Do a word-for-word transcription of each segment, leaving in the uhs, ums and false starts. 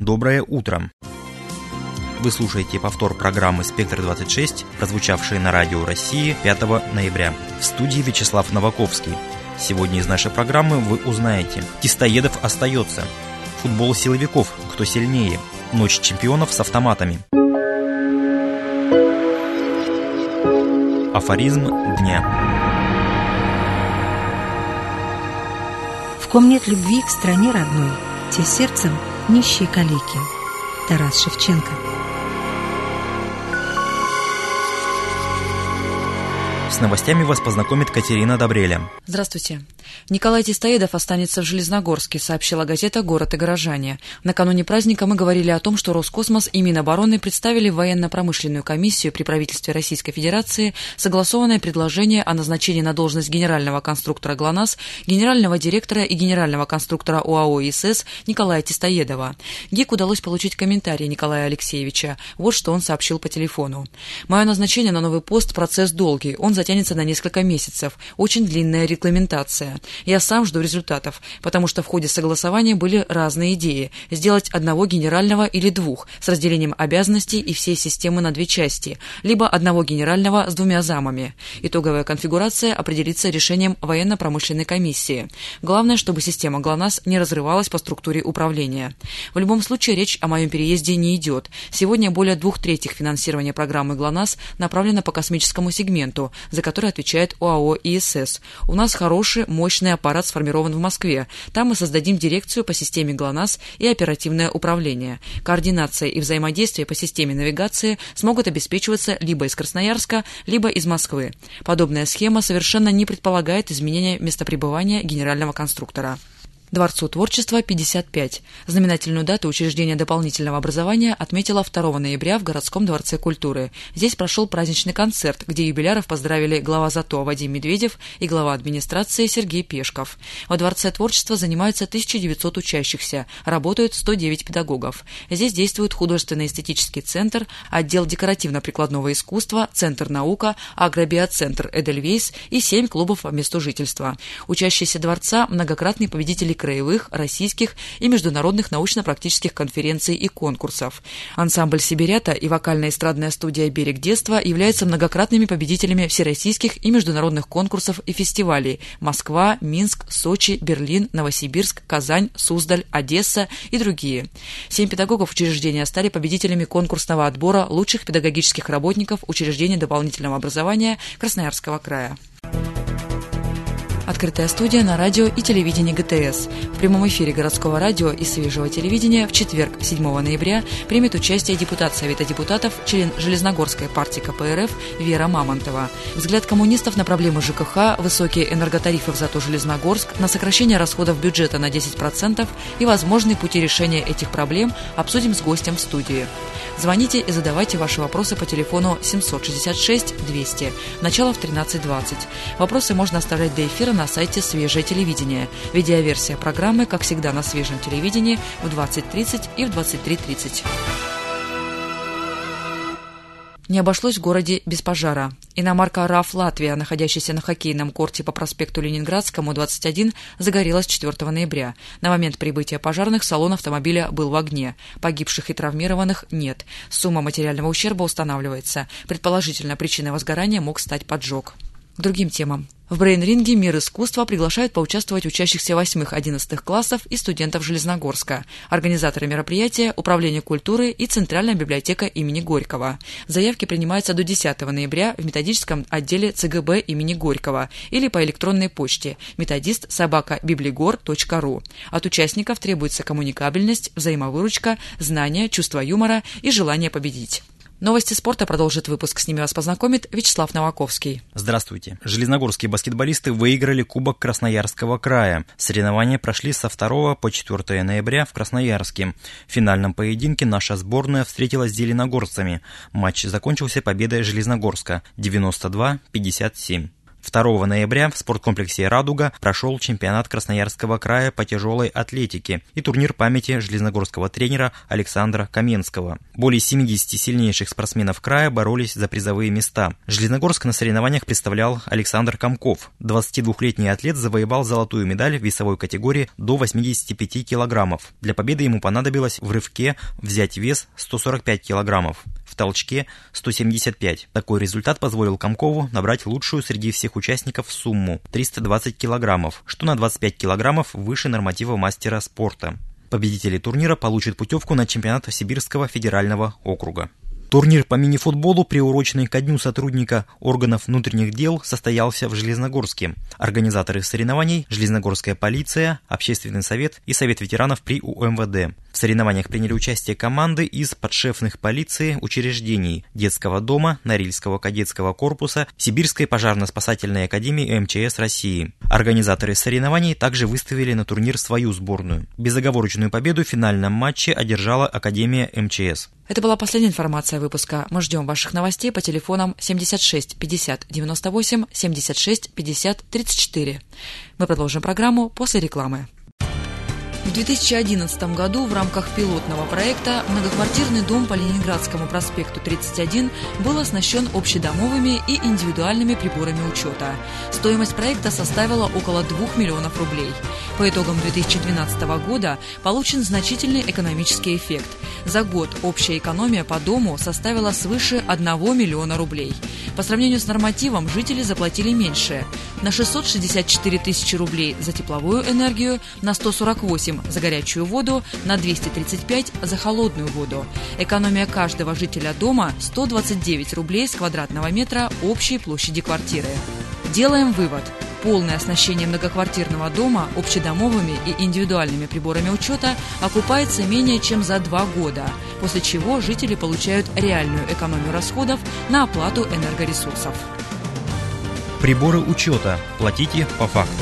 доброе утро! Вы слушаете повтор программы «Спектр двадцать шесть», прозвучавшей на Радио России пятого ноября. В студии Вячеслав Новаковский. Сегодня из нашей программы вы узнаете: Тистоедов остается, футбол силовиков, кто сильнее, ночь чемпионов с автоматами, афоризм дня. В ком нет любви к стране родной, те сердцем нищие калеки. Тарас Шевченко. С новостями вас познакомит Катерина Добреля. Здравствуйте. Николай Тистоедов останется в Железногорске, сообщила газета «Город и горожане». Накануне праздника мы говорили о том, что Роскосмос и Минобороны представили в военно-промышленную комиссию при правительстве Российской Федерации согласованное предложение о назначении на должность генерального конструктора ГЛОНАСС, генерального директора и генерального конструктора ОАО «ИСС» Николая Тистоедова. ГИК удалось получить комментарий Николая Алексеевича. Вот что он сообщил по телефону. «Мое назначение на новый пост – процесс долгий. Он затянется на несколько месяцев. Очень длинная регламентация. Я сам жду результатов, потому что в ходе согласования были разные идеи. Сделать одного генерального или двух, с разделением обязанностей и всей системы на две части, либо одного генерального с двумя замами. Итоговая конфигурация определится решением военно-промышленной комиссии. Главное, чтобы система ГЛОНАСС не разрывалась по структуре управления. В любом случае речь о моем переезде не идет. Сегодня более двух третьих финансирования программы ГЛОНАСС направлено по космическому сегменту, за который отвечает ОАО «ИСС». У нас хороший, мощный аппарат сформирован в Москве. Там мы создадим дирекцию по системе ГЛОНАСС и оперативное управление. Координация и взаимодействие по системе навигации смогут обеспечиваться либо из Красноярска, либо из Москвы. Подобная схема совершенно не предполагает изменения места пребывания генерального конструктора. Дворцу творчества пятьдесят пять. Знаменательную дату учреждения дополнительного образования отметила второго ноября в городском дворце культуры. Здесь прошел праздничный концерт, где юбиляров поздравили глава ЗАТО Вадим Медведев и глава администрации Сергей Пешков. Во Дворце творчества занимаются тысяча девятьсот учащихся, работают сто девять педагогов. Здесь действует художественно-эстетический центр, отдел декоративно-прикладного искусства, центр наука, агробиоцентр «Эдельвейс» и семь клубов по месту жительства. Учащиеся дворца – многократные победители краевых, российских и международных научно-практических конференций и конкурсов. Ансамбль «Сибирята» и вокально-эстрадная студия «Берег детства» являются многократными победителями всероссийских и международных конкурсов и фестивалей: Москва, Минск, Сочи, Берлин, Новосибирск, Казань, Суздаль, Одесса и другие. Семь педагогов учреждения стали победителями конкурсного отбора лучших педагогических работников учреждений дополнительного образования Красноярского края. Открытая студия на радио и телевидении ГТС. В прямом эфире городского радио и свежего телевидения в четверг, седьмого ноября, примет участие депутат Совета депутатов, член Железногорской партии ка пэ эр эф Вера Мамонтова. Взгляд коммунистов на проблемы ЖКХ, высокие энерготарифы в ЗАТО Железногорск, на сокращение расходов бюджета на десять процентов и возможные пути решения этих проблем обсудим с гостем в студии. Звоните и задавайте ваши вопросы по телефону семьсот шестьдесят шесть двести, начало в тринадцать двадцать. Вопросы можно оставлять до эфира на сайте «Свежее телевидение». Видеоверсия программы, как всегда, на свежем телевидении в двадцать тридцать и в двадцать три тридцать. Не обошлось в городе без пожара. Иномарка РАФ «Латвия», находящаяся на хоккейном корте по проспекту Ленинградскому, двадцать один, загорелась четвёртого ноября. На момент прибытия пожарных салон автомобиля был в огне. Погибших и травмированных нет. Сумма материального ущерба устанавливается. Предположительно, причиной возгорания мог стать поджог. К другим темам. В брейн-ринге «Мир искусства» приглашают поучаствовать учащихся восьмых-одиннадцатых классов и студентов Железногорска. Организаторы мероприятия – Управление культуры и Центральная библиотека имени Горького. Заявки принимаются до десятого ноября в методическом отделе цэ гэ бэ имени Горького или по электронной почте методист собака библигор точка ру. От участников требуется коммуникабельность, взаимовыручка, знания, чувство юмора и желание победить. Новости спорта продолжит выпуск. С ними вас познакомит Вячеслав Новаковский. Здравствуйте. Железногорские баскетболисты выиграли Кубок Красноярского края. Соревнования прошли со второго по четвёртое ноября в Красноярске. В финальном поединке наша сборная встретилась с зеленогорцами. Матч закончился победой Железногорска девяносто два пятьдесят семь. второго ноября в спорткомплексе «Радуга» прошел чемпионат Красноярского края по тяжелой атлетике и турнир памяти железногорского тренера Александра Каменского. Более семидесяти сильнейших спортсменов края боролись за призовые места. Железногорск на соревнованиях представлял Александр Комков. двадцатидвухлетний атлет завоевал золотую медаль в весовой категории до восьмидесяти пяти килограммов. Для победы ему понадобилось в рывке взять вес сто сорок пять килограммов. В толчке сто семьдесят пять. Такой результат позволил Комкову набрать лучшую среди всех участников сумму триста двадцать килограммов, что на двадцать пять килограммов выше норматива мастера спорта. Победители турнира получат путевку на чемпионат Сибирского федерального округа. Турнир по мини-футболу, приуроченный ко дню сотрудника органов внутренних дел, состоялся в Железногорске. Организаторы соревнований – Железногорская полиция, Общественный совет и Совет ветеранов при У Эм Вэ Дэ. В соревнованиях приняли участие команды из подшефных полиции учреждений Детского дома, Норильского кадетского корпуса, Сибирской пожарно-спасательной академии Эм Че Эс России. Организаторы соревнований также выставили на турнир свою сборную. Безоговорочную победу в финальном матче одержала Академия Эм Че Эс. Это была последняя информация выпуска. Мы ждем ваших новостей по телефонам семьдесят шесть пятьдесят девяносто восемь, семьдесят шесть пятьдесят тридцать четыре. Мы продолжим программу после рекламы. В две тысячи одиннадцатом году в рамках пилотного проекта многоквартирный дом по Ленинградскому проспекту тридцать один был оснащен общедомовыми и индивидуальными приборами учета. Стоимость проекта составила около двух миллионов рублей. По итогам две тысячи двенадцатого года получен значительный экономический эффект. За год общая экономия по дому составила свыше одного миллиона рублей. По сравнению с нормативом жители заплатили меньше – на шестьсот шестьдесят четыре тысячи рублей за тепловую энергию, на сто сорок восемь за горячую воду, на двести тридцать пять за холодную воду. Экономия каждого жителя дома – сто двадцать девять рублей с квадратного метра общей площади квартиры. Делаем вывод. Полное оснащение многоквартирного дома общедомовыми и индивидуальными приборами учета окупается менее чем за два года, после чего жители получают реальную экономию расходов на оплату энергоресурсов. Приборы учета. Платите по факту.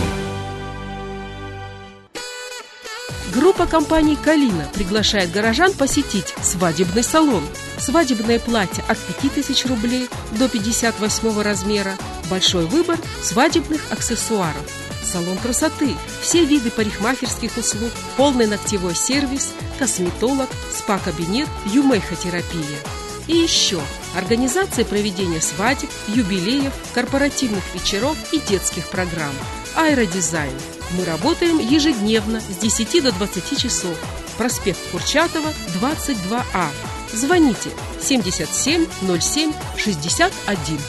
Группа компаний «Калина» приглашает горожан посетить свадебный салон. Свадебное платье от пяти тысяч рублей до пятьдесят восьмого размера. Большой выбор свадебных аксессуаров. Салон красоты, все виды парикмахерских услуг, полный ногтевой сервис, косметолог, спа-кабинет, юмейхотерапия. И еще организация проведения свадеб, юбилеев, корпоративных вечеров и детских программ. Аэродизайн. Мы работаем ежедневно с десяти до двадцати часов. Проспект Курчатова, двадцать два А. Звоните семьдесят семь ноль семь шестьдесят один.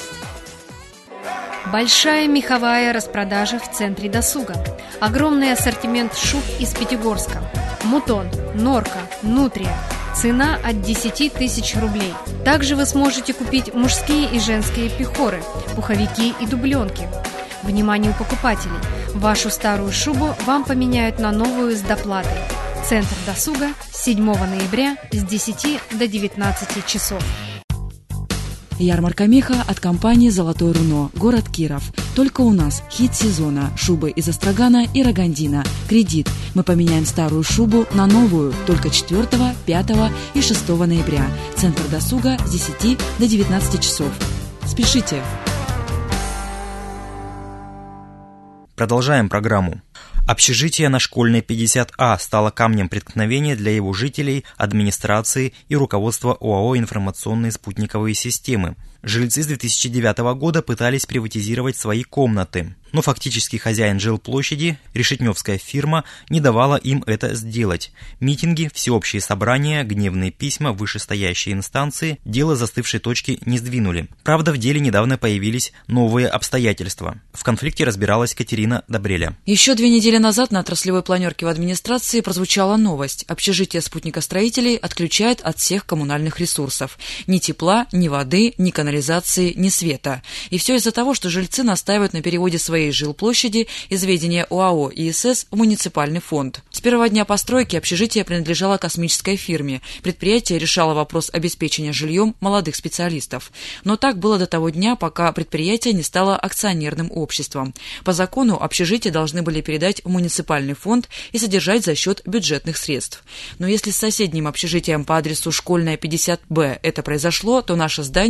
Большая меховая распродажа в центре досуга. Огромный ассортимент шуб из Пятигорска. Мутон, Норка, Нутрия. Цена от десяти тысяч рублей. Также вы сможете купить мужские и женские пихоры, пуховики и дубленки. Вниманию покупателей! Вашу старую шубу вам поменяют на новую с доплатой. Центр досуга седьмого ноября с десяти до девятнадцати часов. Ярмарка меха от компании «Золотое руно», город Киров. Только у нас хит сезона, шубы из астрагана и рогандина. Кредит. Мы поменяем старую шубу на новую только четвёртого, пятого и шестого ноября. Центр досуга с десяти до девятнадцати часов. Спешите! Продолжаем программу. Общежитие на Школьной пятьдесят А стало камнем преткновения для его жителей, администрации и руководства ОАО «Информационные спутниковые системы». Жильцы с две тысячи девятого года пытались приватизировать свои комнаты, но фактически хозяин жилплощади, решетневская фирма, не давала им это сделать. Митинги, всеобщие собрания, гневные письма в вышестоящие инстанции дело застывшей точки не сдвинули. Правда, в деле недавно появились новые обстоятельства. В конфликте разбиралась Катерина Добреля. Еще две недели назад на отраслевой планерке в администрации прозвучала новость. Общежитие спутникостроителей отключает от всех коммунальных ресурсов. Ни тепла, ни воды, ни канализации, ни света. И все из-за того, что жильцы настаивают на переводе своей жилплощади из ведения ОАО И Эс Эс в муниципальный фонд. С первого дня постройки общежитие принадлежало космической фирме. Предприятие решало вопрос обеспечения жильем молодых специалистов. Но так было до того дня, пока предприятие не стало акционерным обществом. По закону общежитие должны были передать в муниципальный фонд и содержать за счет бюджетных средств. Но если с соседним общежитием по адресу Школьная пятьдесят Б это произошло, то наше здание осталось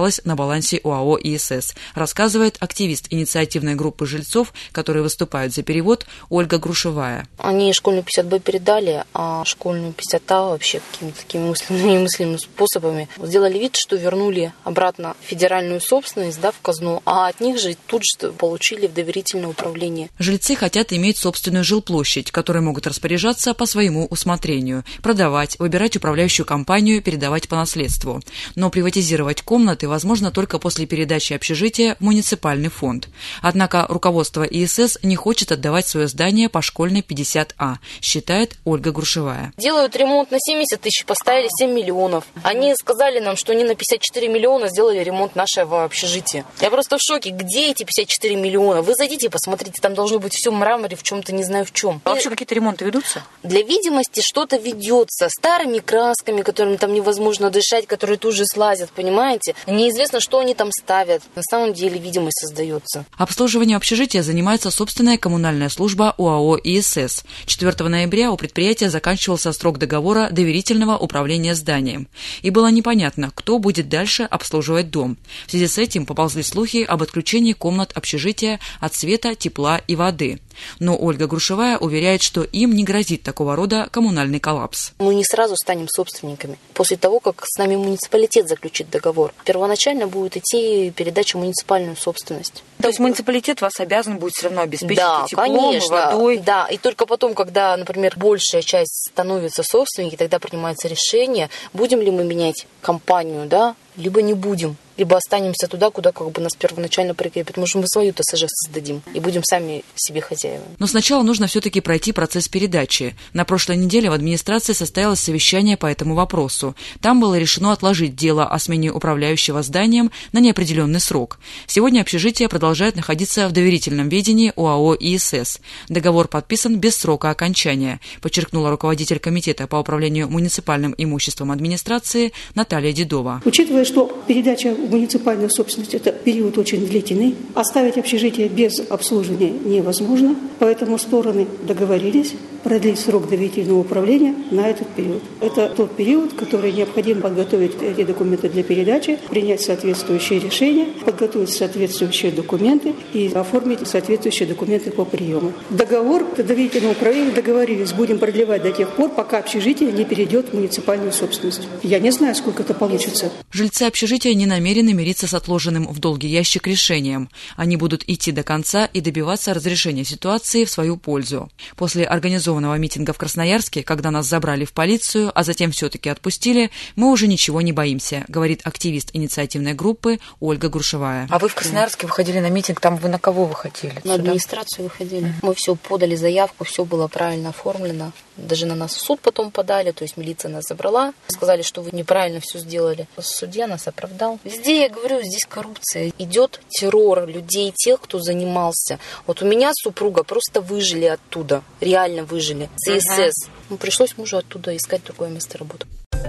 осталось на балансе ОАО ИСС, рассказывает активист инициативной группы жильцов, которые выступают за перевод, Ольга Грушевая. Они школьную пятьдесят бэ передали, а школьную пятьдесят а вообще какими-то такими мысленными, немыслимыми способами сделали вид, что вернули обратно федеральную собственность, да, в казну, а от них же тут же получили в доверительное управление. Жильцы хотят иметь собственную жилплощадь, которой могут распоряжаться по своему усмотрению, продавать, выбирать управляющую компанию, передавать по наследству. Но приватизировать комнаты возможно только после передачи общежития в муниципальный фонд. Однако руководство ИСС не хочет отдавать свое здание по школьной пятьдесят а, считает Ольга Грушевая. Делают ремонт на семьдесят тысяч, поставили семь миллионов. Они сказали нам, что они на пятьдесят четыре миллиона сделали ремонт нашего общежития. Я просто в шоке. Где эти пятьдесят четыре миллиона? Вы зайдите, посмотрите, там должно быть все в мраморе, в чем-то, не знаю в чем. А вообще какие-то ремонты ведутся? Для видимости что-то ведется. Старыми красками, которыми там невозможно дышать, которые тут же слазят, понимаете? Неизвестно, что они там ставят. На самом деле видимость создается. Обслуживанием общежития занимается собственная коммунальная служба ОАО ИСС. четвёртого ноября у предприятия заканчивался срок договора доверительного управления зданием. И было непонятно, кто будет дальше обслуживать дом. В связи с этим поползли слухи об отключении комнат общежития от света, тепла и воды. Но Ольга Грушевая уверяет, что им не грозит такого рода коммунальный коллапс. Мы не сразу станем собственниками. После того, как с нами муниципалитет заключит договор, первоначально будет идти передача в муниципальную собственность. То есть муниципалитет вас обязан будет все равно обеспечить да, теплом, конечно, водой? Да, и только потом, когда, например, большая часть становится собственниками, тогда принимается решение, будем ли мы менять компанию, да, либо не будем. Либо останемся туда, куда как бы нас первоначально прикрепят. Может, мы свою ТСЖ создадим и будем сами себе хозяевами. Но сначала нужно все-таки пройти процесс передачи. На прошлой неделе в администрации состоялось совещание по этому вопросу. Там было решено отложить дело о смене управляющего зданием на неопределенный срок. Сегодня общежитие продолжает находиться в доверительном ведении ОАО ИСС. Договор подписан без срока окончания, подчеркнула руководитель комитета по управлению муниципальным имуществом администрации Наталья Дедова. Учитывая, что передача в муниципальную собственность – это период очень длительный, оставить общежитие без обслуживания невозможно, поэтому стороны договорились продлить срок доверительного управления на этот период. Это тот период, который необходимо подготовить эти документы для передачи, принять соответствующие решения, подготовить соответствующие документы и оформить соответствующие документы по приему. Договор доверительного управления договорились, будем продлевать до тех пор, пока общежитие не перейдет в муниципальную собственность. Я не знаю, сколько это получится. Жильцы общежития не намерены мириться с отложенным в долгий ящик решением. Они будут идти до конца и добиваться разрешения ситуации в свою пользу. После организованного митинга в Красноярске, когда нас забрали в полицию, а затем все-таки отпустили, мы уже ничего не боимся, говорит активист инициативной группы Ольга Грушевая. А вы в Красноярске выходили на митинг, там вы на кого выходили? На администрацию выходили. Мы все подали заявку, все было правильно оформлено. Даже на нас в суд потом подали, то есть милиция нас забрала. Сказали, что вы неправильно все сделали. Судья нас оправдал. Везде, я говорю, здесь коррупция. Идет террор людей, тех, кто занимался. Вот у меня супруга просто выжили оттуда. Реально выжили. С ИСС. Ну, пришлось мужу оттуда искать другое место работы.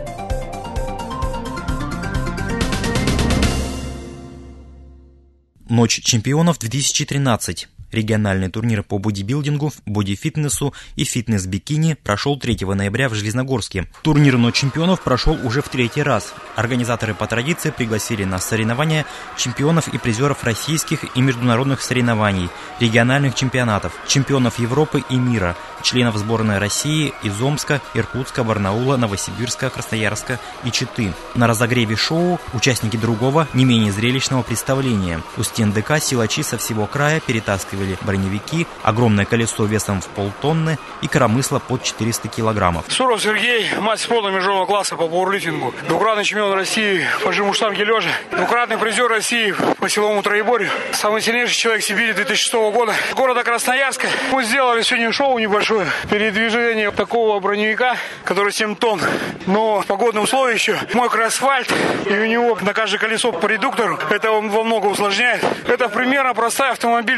Ночь чемпионов две тысячи тринадцать. Региональный турнир по бодибилдингу, бодифитнесу и фитнес-бикини прошел третьего ноября в Железногорске. Турнир «Ночь чемпионов» прошел уже в третий раз. Организаторы по традиции пригласили на соревнования чемпионов и призеров российских и международных соревнований, региональных чемпионатов, чемпионов Европы и мира, членов сборной России из Омска, Иркутска, Барнаула, Новосибирска, Красноярска и Читы. На разогреве шоу участники другого, не менее зрелищного представления. У стен ДК силачи со всего края перетаскивали броневики, огромное колесо весом в полтонны и коромысло под четыреста килограммов. Суров Сергей, мастер спорта международного класса по пауэрлифтингу, двукратный чемпион России по жиму штанги лежа, двукратный призер России по силовому троеборью, самый сильнейший человек Сибири две тысячи шестого года, города Красноярска. Мы сделали сегодня шоу небольшое, передвижение такого броневика, который семь тонн, но в погодные условия еще мокрый асфальт, и у него на каждое колесо по редуктору, это он во много усложняет. Это примерно простой автомобиль, где-то тонн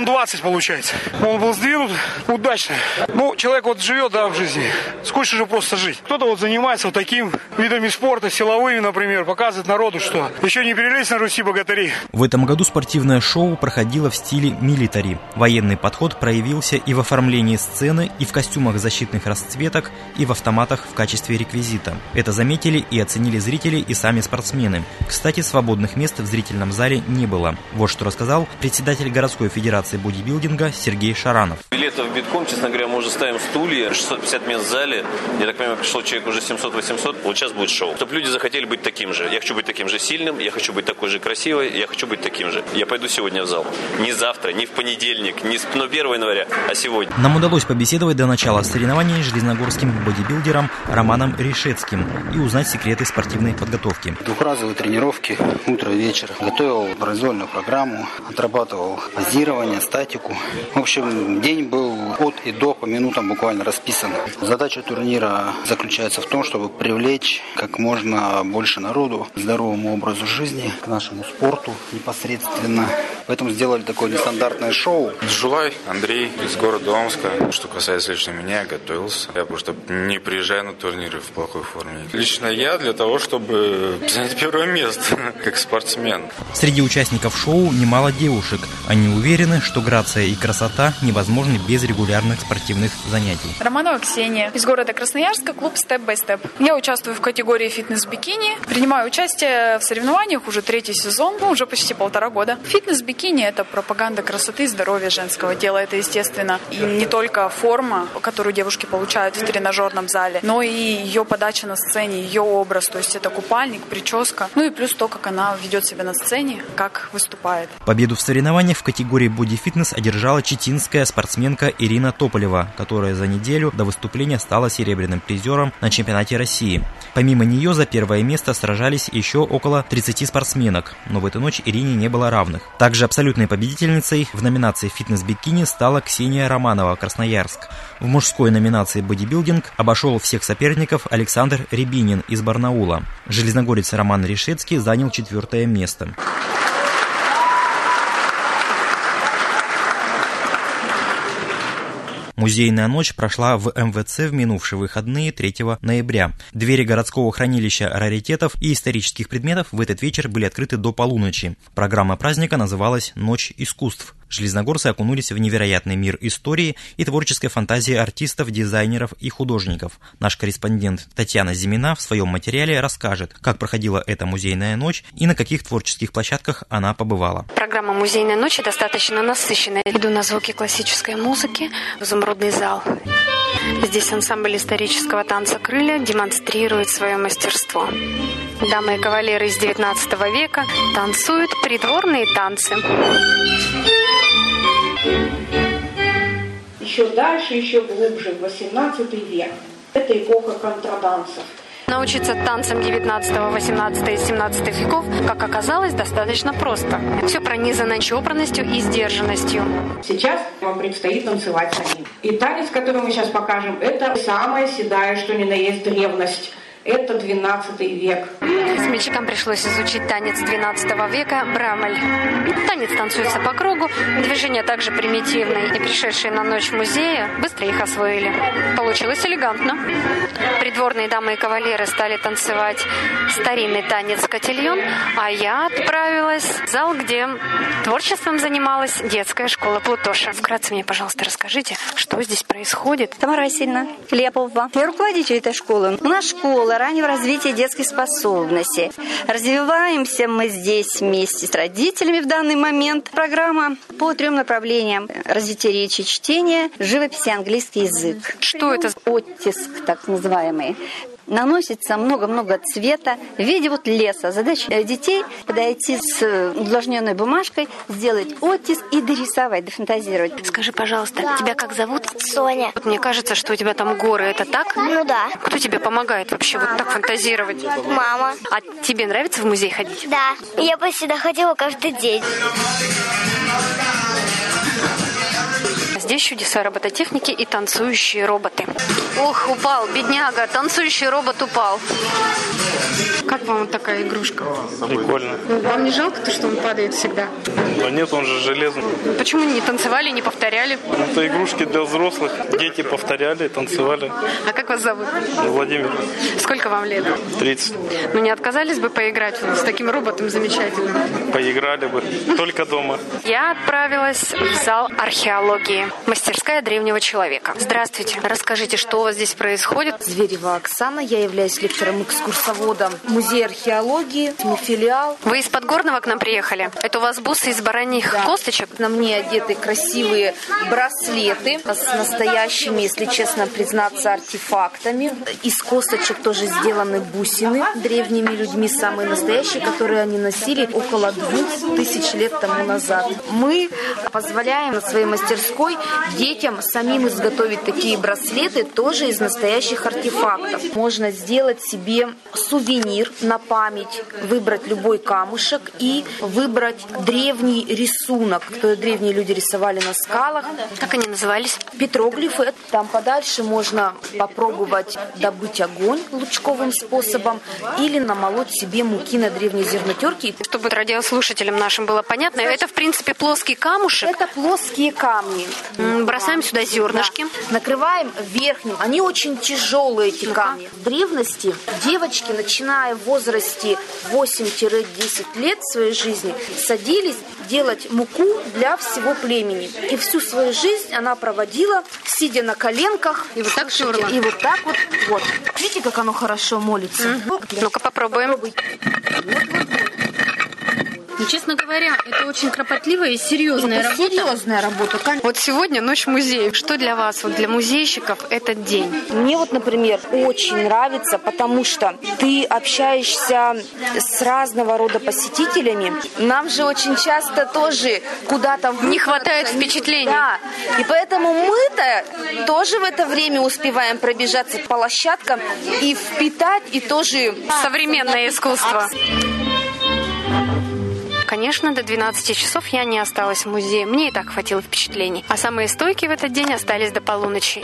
двадцать получается. Он был сдвинут удачно. Ну, человек вот живет, да, в жизни. Скучно же просто жить. Кто-то вот занимается вот таким видами спорта, силовыми, например, показывает народу, что еще не перелезть на Руси богатыри. В этом году спортивное шоу проходило в стиле милитари. Военный подход проявился и в оформлении сцены, и в костюмах защитных расцветок, и в автоматах в качестве реквизита. Это заметили и оценили зрители и сами спортсмены. Кстати, свободных мест в зрительном зале не было. Вот что рассказал председатель городской федерации бодибилдинга Сергей Шаранов. Билетов битком, честно говоря, мы уже ставим стулья, шестьсот пятьдесят мест в зале. Я так понимаю, пришло человек уже семьсот-восемьсот. Вот сейчас будет шоу. Чтобы люди захотели быть таким же. Я хочу быть таким же сильным, я хочу быть такой же красивой, я хочу быть таким же. Я пойду сегодня в зал. Не завтра, не в понедельник, не первого января, а сегодня. Нам удалось побеседовать до начала соревнований с железногорским бодибилдером Романом Решетским и узнать секреты спортивной подготовки. Двухразовые тренировки, утро и вечер. Готовил произвольную программу, отрабатывал позирование, статику. В общем, день был от и до по минутам буквально расписан. Задача турнира заключается в том, чтобы привлечь как можно больше народу к здоровому образу жизни, к нашему спорту непосредственно. Поэтому сделали такое нестандартное шоу. Джулай Андрей из города Омска. Что касается лично меня, я готовился. Я просто не приезжаю на турниры в плохой форме. Лично я для того, чтобы занять первое место, как спортсмен. Среди участников шоу немало девушек. Они уверены, что грация и красота невозможны без регулярных спортивных занятий. Романова Ксения из города Красноярска, клуб Step by Step. Я участвую в категории фитнес-бикини. Принимаю участие в соревнованиях уже третий сезон, ну, уже почти полтора года. Фитнес-бикини – это пропаганда красоты и здоровья женского тела. Это, естественно, и не только форма, которую девушки получают в тренажерном зале, но и ее подача на сцене, ее образ. То есть это купальник, прическа. Ну и плюс то, как она ведет себя на сцене, как выступает. Победу в соревнованиях в категории боди-фитнес одержала читинская спортсменка Ирина Тополева, которая за неделю до выступления стала серебряным призером на чемпионате России. Помимо нее за первое место сражались еще около тридцати спортсменок, но в эту ночь Ирине не было равных. Также абсолютной победительницей в номинации «Фитнес-бикини» стала Ксения Романова, Красноярск. В мужской номинации «Бодибилдинг» обошел всех соперников Александр Рябинин из Барнаула. Железногорец Роман Решетский занял четвертое место. Музейная ночь прошла в эм вэ цэ в минувшие выходные третьего ноября. Двери городского хранилища раритетов и исторических предметов в этот вечер были открыты до полуночи. Программа праздника называлась «Ночь искусств». Железногорцы окунулись в невероятный мир истории и творческой фантазии артистов, дизайнеров и художников. Наш корреспондент Татьяна Зимина в своем материале расскажет, как проходила эта музейная ночь и на каких творческих площадках она побывала. Программа «Музейной ночи» достаточно насыщенная. Иду на звуки классической музыки в изумрудный зал. Здесь ансамбль исторического танца «Крылья» демонстрирует свое мастерство. Дамы и кавалеры из девятнадцатого века танцуют придворные танцы. Еще дальше, еще глубже, в восемнадцатый век. Это эпоха контрдансов. Научиться танцам девятнадцатого, восемнадцатого и семнадцатого веков, как оказалось, достаточно просто. Все пронизано чопорностью и сдержанностью. Сейчас вам предстоит танцевать самим. И танец, который мы сейчас покажем, это самая седая, что ни на есть древность. Это двенадцатый век. Смельчакам пришлось изучить танец двенадцатого века «Брамель». Танец танцуется по кругу, движения также примитивные. И пришедшие на ночь в музее быстро их освоили. Получилось элегантно. Придворные дамы и кавалеры стали танцевать старинный танец «Котильон», а я отправилась в зал, где творчеством занималась детская школа Плутоша. Вкратце мне, пожалуйста, расскажите, что здесь происходит. Тамара Васильевна Лепова. Я руководитель этой школы. У нас школа раннего развития детских способностей. Развиваемся мы здесь вместе с родителями в данный момент. Программа по трем направлениям: развитие речи, чтения, живопись и английский язык. Что это? Оттиск, так называемый. Наносится много-много цвета в виде вот леса. Задача детей подойти с увлажненной бумажкой, сделать оттиск и дорисовать, дофантазировать. Скажи, пожалуйста, да. Тебя как зовут? Соня. Вот мне кажется, что у тебя там горы. Это так? Ну да. Кто тебе помогает вообще Мама. вот так фантазировать? Мама. А тебе нравится в музей ходить? Да. Я бы сюда ходила каждый день. Здесь чудеса робототехники и танцующие роботы. Ох, упал, бедняга, танцующий робот упал. Как вам вот такая игрушка? Прикольно. Вам не жалко то, что он падает всегда? Но нет, он же железный. Почему не танцевали, не повторяли? Это игрушки для взрослых. Дети повторяли, танцевали. А как вас зовут? Владимир. Сколько вам лет? тридцать. Ну не отказались бы поиграть с таким роботом замечательным? Поиграли бы. Только дома. Я отправилась в зал археологии. Мастерская древнего человека. Здравствуйте. Расскажите, что у вас здесь происходит? Зверева Оксана. Я являюсь лектором-экскурсоводом Музея археологии, филиал. Вы из Подгорного к нам приехали? Это у вас бусы из бараньих да. косточек? На мне одеты красивые браслеты с настоящими, если честно признаться, артефактами. Из косточек тоже сделаны бусины древними людьми, самые настоящие, которые они носили около двух тысяч лет тому назад. Мы позволяем на своей мастерской детям самим изготовить такие браслеты тоже из настоящих артефактов. Можно сделать себе сувенир на память, выбрать любой камушек и выбрать древний рисунок, который древние люди рисовали на скалах. Как они назывались? Петроглифы. Там подальше можно попробовать добыть огонь лучковым способом или намолоть себе муки на древней зернотерке. Чтобы радиослушателям нашим было понятно, это в принципе плоский камушек. Это плоские камни. Бросаем сюда зернышки. Да. Накрываем верхним. Они очень тяжелые, эти камни. В древности девочки, начиная в возрасте восемь-десять лет своей жизни, садились делать муку для всего племени. И всю свою жизнь она проводила, сидя на коленках. И вот так жерла. И вот так вот. вот. Видите, как оно хорошо молится? Угу. Ну-ка попробуем. Вот, вот, вот. Ну, честно говоря, это очень кропотливая и серьезная это работа. серьезная работа. Вот сегодня ночь музея. Что для вас, вот для музейщиков, этот день? Мне вот, например, очень нравится, потому что ты общаешься с разного рода посетителями. Нам же очень часто тоже куда-то... Не хватает впечатлений. Да, и поэтому мы-то тоже в это время успеваем пробежаться по площадкам и впитать, и тоже... Современное искусство. Конечно, до двенадцати часов я не осталась в музее. Мне и так хватило впечатлений. А самые стойкие в этот день остались до полуночи.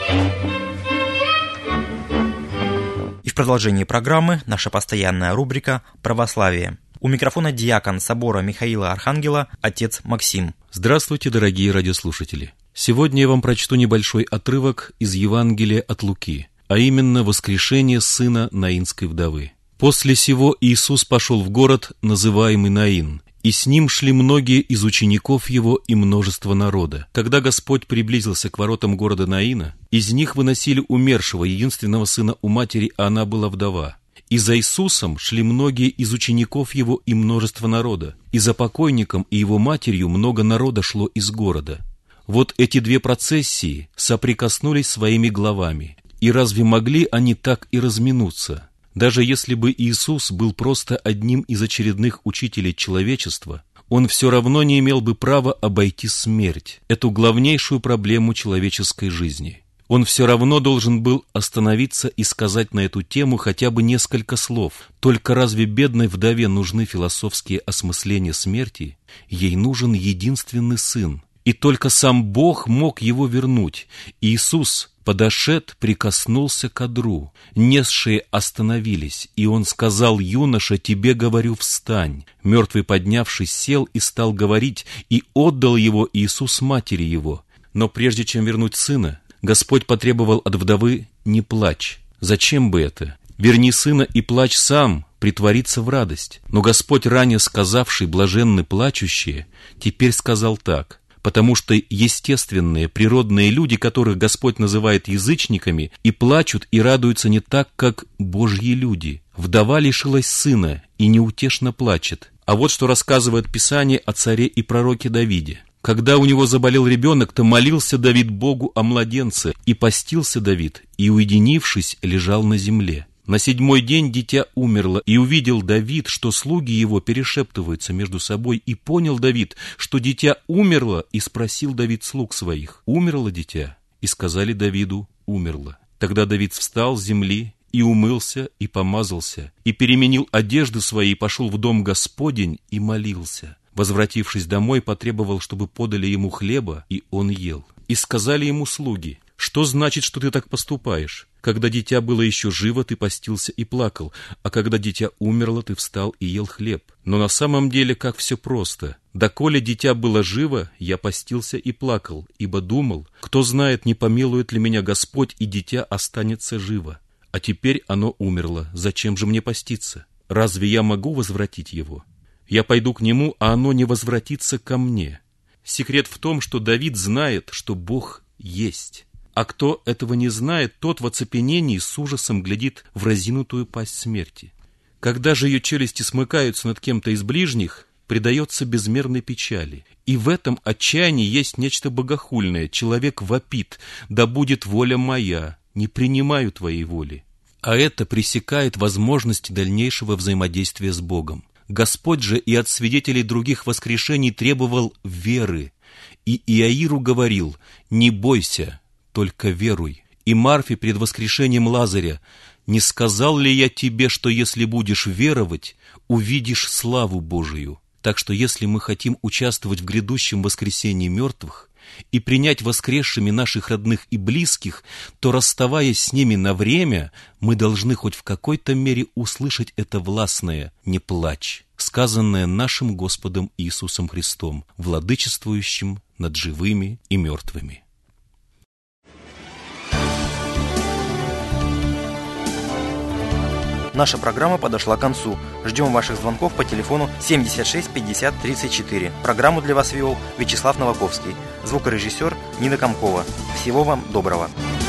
И в продолжении программы наша постоянная рубрика «Православие». У микрофона диакон собора Михаила Архангела, отец Максим. Здравствуйте, дорогие радиослушатели. Сегодня я вам прочту небольшой отрывок из Евангелия от Луки, а именно воскрешение сына Наинской вдовы. «После сего Иисус пошел в город, называемый Наин, и с ним шли многие из учеников его и множество народа. Когда Господь приблизился к воротам города Наина, из них выносили умершего, единственного сына у матери, а она была вдова. И за Иисусом шли многие из учеников его и множество народа, и за покойником и его матерью много народа шло из города. Вот эти две процессии соприкоснулись своими главами, и разве могли они так и разминуться? Даже если бы Иисус был просто одним из очередных учителей человечества, он все равно не имел бы права обойти смерть, эту главнейшую проблему человеческой жизни. Он все равно должен был остановиться и сказать на эту тему хотя бы несколько слов. Только разве бедной вдове нужны философские осмысления смерти? Ей нужен единственный сын. И только сам Бог мог его вернуть. Иисус, подошед, прикоснулся к одру. Несшие остановились, и он сказал: «Юноша, тебе говорю, встань». Мертвый, поднявшись, сел и стал говорить, и отдал его Иисус матери его. Но прежде чем вернуть сына, Господь потребовал от вдовы: «Не плачь». Зачем бы это? «Верни сына и плачь сам», притвориться в радость. Но Господь, ранее сказавший «блаженны плачущие», теперь сказал так: потому что естественные, природные люди, которых Господь называет язычниками, и плачут, и радуются не так, как Божьи люди. Вдова лишилась сына и неутешно плачет. А вот что рассказывает Писание о царе и пророке Давиде. Когда у него заболел ребенок, то молился Давид Богу о младенце, и постился Давид, и, уединившись, лежал на земле. На седьмой день дитя умерло, и увидел Давид, что слуги его перешептываются между собой, и понял Давид, что дитя умерло, и спросил Давид слуг своих: «Умерло дитя?» И сказали Давиду: «Умерло». Тогда Давид встал с земли, и умылся, и помазался, и переменил одежды свои, и пошел в дом Господень, и молился. Возвратившись домой, потребовал, чтобы подали ему хлеба, и он ел. И сказали ему слуги: что значит, что ты так поступаешь? Когда дитя было еще живо, ты постился и плакал, а когда дитя умерло, ты встал и ел хлеб. Но на самом деле как все просто. Доколе дитя было живо, я постился и плакал, ибо думал, кто знает, не помилует ли меня Господь, и дитя останется живо. А теперь оно умерло, зачем же мне поститься? Разве я могу возвратить его? Я пойду к нему, а оно не возвратится ко мне. Секрет в том, что Давид знает, что Бог есть. А кто этого не знает, тот в оцепенении с ужасом глядит в разинутую пасть смерти. Когда же ее челюсти смыкаются над кем-то из ближних, предается безмерной печали. И в этом отчаянии есть нечто богохульное. Человек вопит: «Да будет воля моя, не принимаю твоей воли». А это пресекает возможность дальнейшего взаимодействия с Богом. Господь же и от свидетелей других воскрешений требовал веры. И Иаиру говорил: «Не бойся, только веруй». И Марфе пред воскрешением Лазаря: «Не сказал ли я тебе, что если будешь веровать, увидишь славу Божию?» Так что если мы хотим участвовать в грядущем воскресении мертвых и принять воскресшими наших родных и близких, то, расставаясь с ними на время, мы должны хоть в какой-то мере услышать это властное «не плачь», сказанное нашим Господом Иисусом Христом, владычествующим над живыми и мертвыми. Наша программа подошла к концу. Ждем ваших звонков по телефону семьдесят шесть пятьдесят тридцать четыре. Программу для вас вел Вячеслав Новаковский. Звукорежиссер Нина Комкова. Всего вам доброго.